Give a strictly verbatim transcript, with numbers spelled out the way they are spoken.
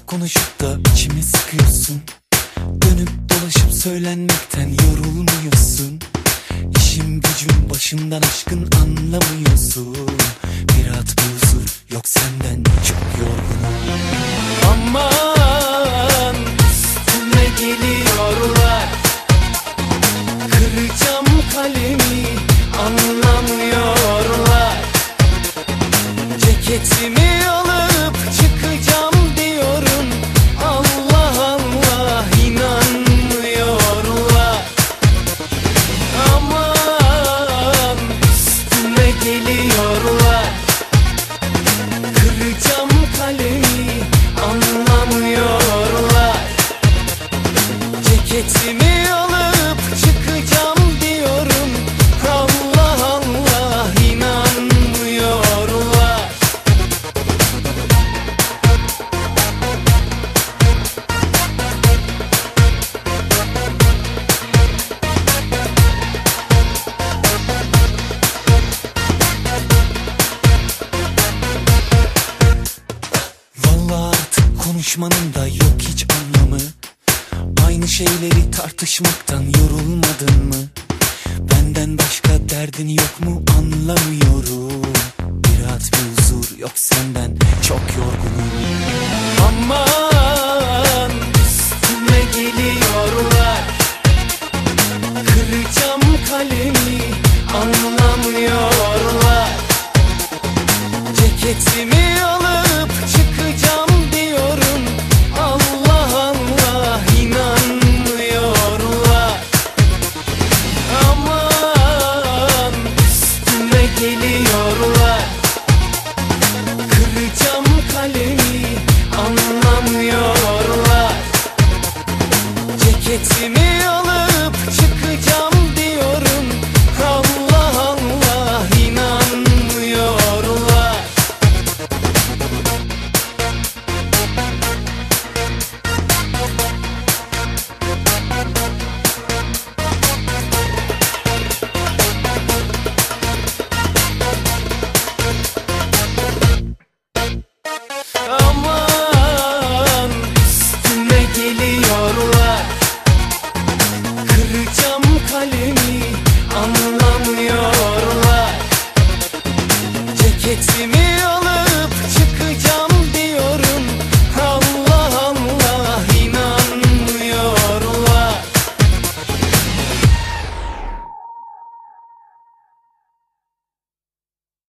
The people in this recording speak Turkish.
konuşup da içimi sıkıyorsun. Dönüp dolaşıp söylenmekten yorulmuyorsun. İşim gücüm başımdan aşkın anlamıyorsun. Bir rahat bir huzur yok senden, çok yorgunum. Aman üstüme geliyorlar, kıracağım kalemi anlamıyorlar. Ceketimi alıp çıkacağım diyorum, Allah Allah inanmıyorlar. Aman üstüme geliyorlar, kıracağım kalemi anlamıyorlar. Ceketimi alıp çıkacağım diyorum, Allah Allah inanmıyorlar. Vallahi artık konuşmanın da yok hiç anlamı. Aynı şeyleri tartışmaktan yorulmadın mı? Benden başka derdin yok mu anlamıyorum. Bir rahat bir huzur yok senden, çok yorgunum. Aman üstüme geliyorlar, kıracağım kalemi anlamıyorlar. Ceketimi alıp çıkacağım diyorum, Allah Allah inanmıyorlar. Aman üstüme geliyorlar, kıracağım kalemi anlamıyorlar. Ceketimi alıp çıkacağım diyorum, Allah Allah inanmıyorlar. Aman üstüme geliyorlar, kıracağım kalemi anlamıyorlar. Ceketimi alıp çıkacağım